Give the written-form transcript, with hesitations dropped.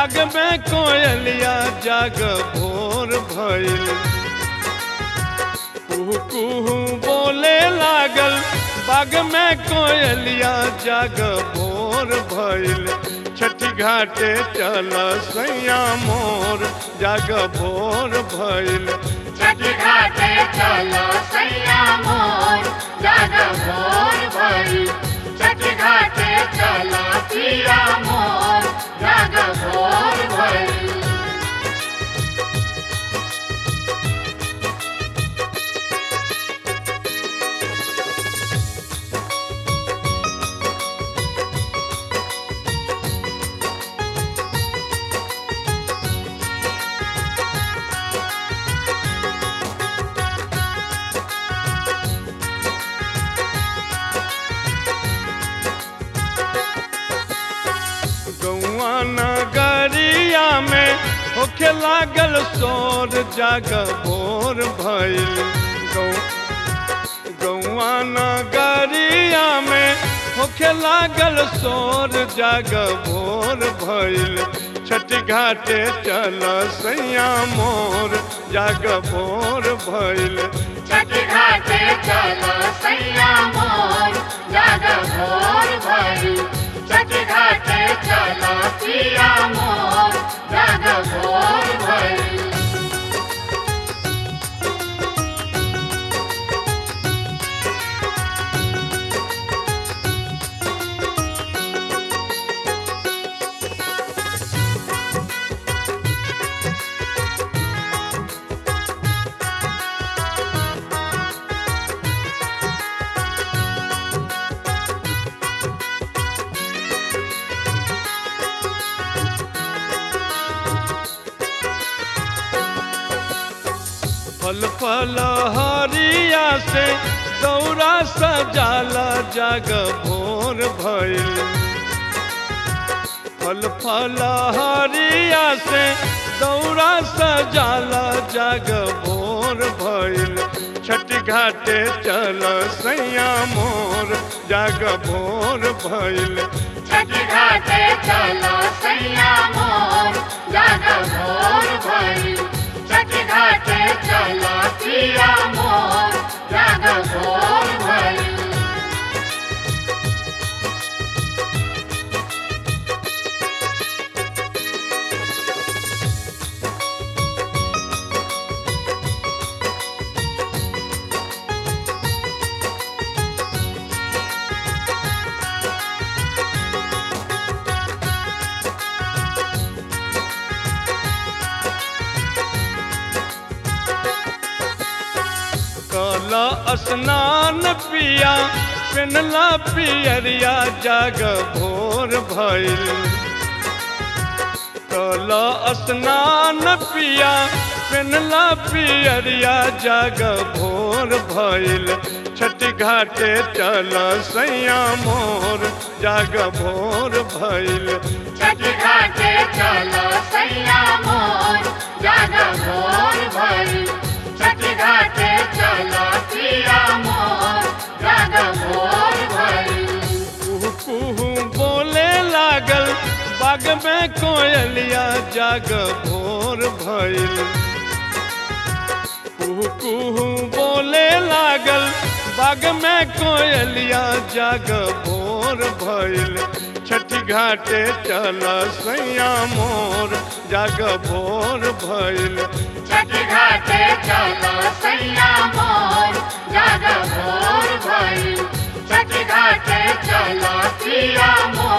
बाग में कोयलिया जाग भोर भइल। कुहू कुहू बोले लागल बाग में कोयलिया जाग भोर भइल। छठी घाटे चल सैया मोर जाग भोर भइल। छठी घाटे चलो सैया मोर जाग भोर भइल। छठी घाटे चलो पिया मोर जाग भोर भइल। गौआ नगरिया में होखे लागल शोर जाग भोर भइल। गौआ नगरिया में होखे लागल शोर जाग भोर भइल। छठी घाटे चल सैया मोर जाग भोर भइल। छठी घाटे चलो सैया मोर जाग भोर भइल। छठी घाटे चलो पिया मोर जाग भोर भइल। फल फल हरिया से दौरा सजाला जाग भोर भइल। फल फल हरिया से दौरा सजाला जाग भोर भइल। छठी घाटे चल सैया मोर जाग भोर भइल। छठी घाटे चलो सैया मोर जाग भोर भइल। छठी घाटे चलो पिया मोर जाग भोर भइल। कला स्नान पिया पेनला पियरिया जाग भोर भइल। कला स्नान पिया पेनला पियरिया जाग भोर भइल। छठी घाटे चल सैया मोर जाग भोर भइल। छठी घाटे चलो सैया मोर जाग भोर भइल। छठी घाटे चलो पिया मोर जाग भोर भइल। कुहू कुहू बोले लागल बाग में कोयलिया जाग भोर भइल। कुहू कुहू बोले लागल बाग में कोयलिया जाग भोर भइल। छठी घाटे चल सैया मोर जाग भोर भइल। छठी घाटे चलो सैया मोर जाग भोर भइल। छठी घाटे चलो पिया मोर